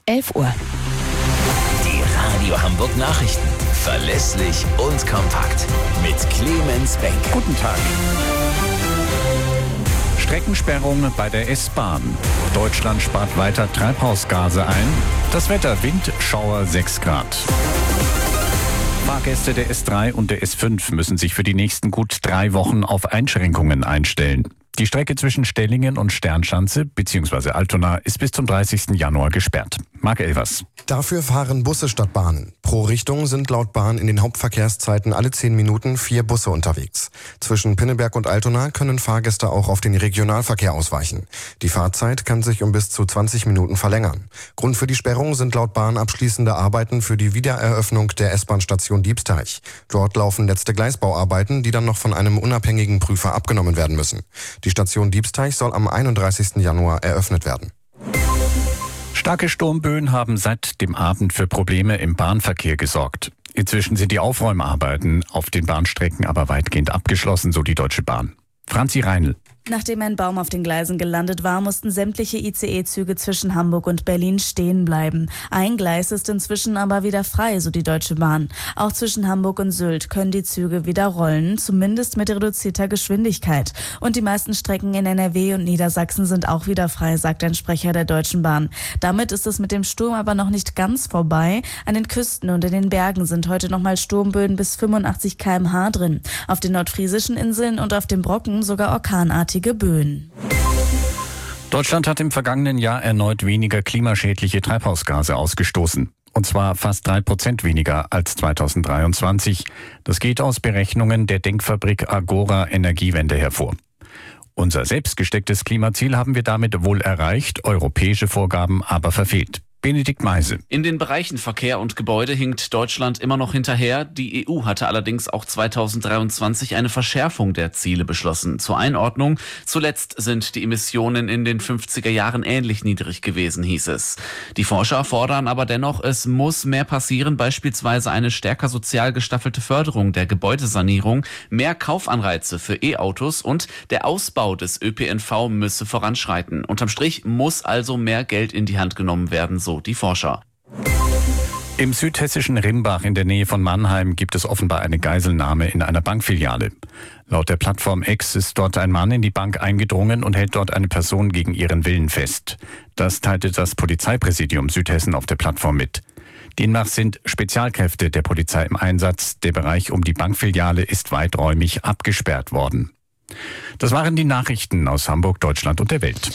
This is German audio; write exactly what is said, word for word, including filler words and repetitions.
elf Uhr. Die Radio Hamburg Nachrichten. Verlässlich und kompakt. Mit Clemens Benk. Guten Tag. Streckensperrung bei der S-Bahn. Deutschland spart weiter Treibhausgase ein. Das Wetter: Wind, Schauer, sechs Grad. Fahrgäste der S drei und der S fünf müssen sich für die nächsten gut drei Wochen auf Einschränkungen einstellen. Die Strecke zwischen Stellingen und Sternschanze bzw. Altona ist bis zum dreißigsten Januar gesperrt. Marc Elvers. Dafür fahren Busse statt Bahnen. Pro Richtung sind laut Bahn in den Hauptverkehrszeiten alle zehn Minuten vier Busse unterwegs. Zwischen Pinneberg und Altona können Fahrgäste auch auf den Regionalverkehr ausweichen. Die Fahrzeit kann sich um bis zu zwanzig Minuten verlängern. Grund für die Sperrung sind laut Bahn abschließende Arbeiten für die Wiedereröffnung der S-Bahn-Station Diebsteich. Dort laufen letzte Gleisbauarbeiten, die dann noch von einem unabhängigen Prüfer abgenommen werden müssen. Die Station Diebsteich soll am einunddreißigsten Januar eröffnet werden. Starke Sturmböen haben seit dem Abend für Probleme im Bahnverkehr gesorgt. Inzwischen sind die Aufräumarbeiten auf den Bahnstrecken aber weitgehend abgeschlossen, so die Deutsche Bahn. Franzi Reinl. Nachdem ein Baum auf den Gleisen gelandet war, mussten sämtliche I C E-Züge zwischen Hamburg und Berlin stehen bleiben. Ein Gleis ist inzwischen aber wieder frei, so die Deutsche Bahn. Auch zwischen Hamburg und Sylt können die Züge wieder rollen, zumindest mit reduzierter Geschwindigkeit. Und die meisten Strecken in N R W und Niedersachsen sind auch wieder frei, sagt ein Sprecher der Deutschen Bahn. Damit ist es mit dem Sturm aber noch nicht ganz vorbei. An den Küsten und in den Bergen sind heute nochmal Sturmböen bis fünfundachtzig Kilometer pro Stunde drin. Auf den nordfriesischen Inseln und auf dem Brocken sogar orkanartige Böen. Deutschland hat im vergangenen Jahr erneut weniger klimaschädliche Treibhausgase ausgestoßen. Und zwar fast drei Prozent weniger als zweitausenddreiundzwanzig. Das geht aus Berechnungen der Denkfabrik Agora Energiewende hervor. Unser selbst gestecktes Klimaziel haben wir damit wohl erreicht, europäische Vorgaben aber verfehlt. Benedikt Meise. In den Bereichen Verkehr und Gebäude hinkt Deutschland immer noch hinterher. Die E U hatte allerdings auch zweitausenddreiundzwanzig eine Verschärfung der Ziele beschlossen. Zur Einordnung: Zuletzt sind die Emissionen in den fünfziger Jahren ähnlich niedrig gewesen, hieß es. Die Forscher fordern aber dennoch, es muss mehr passieren, beispielsweise eine stärker sozial gestaffelte Förderung der Gebäudesanierung, mehr Kaufanreize für E-Autos und der Ausbau des Ö P N V müsse voranschreiten. Unterm Strich muss also mehr Geld in die Hand genommen werden, so die Forscher. Im südhessischen Rimbach in der Nähe von Mannheim gibt es offenbar eine Geiselnahme in einer Bankfiliale. Laut der Plattform X ist dort ein Mann in die Bank eingedrungen und hält dort eine Person gegen ihren Willen fest. Das teilte das Polizeipräsidium Südhessen auf der Plattform mit. Demnach sind Spezialkräfte der Polizei im Einsatz. Der Bereich um die Bankfiliale ist weiträumig abgesperrt worden. Das waren die Nachrichten aus Hamburg, Deutschland und der Welt.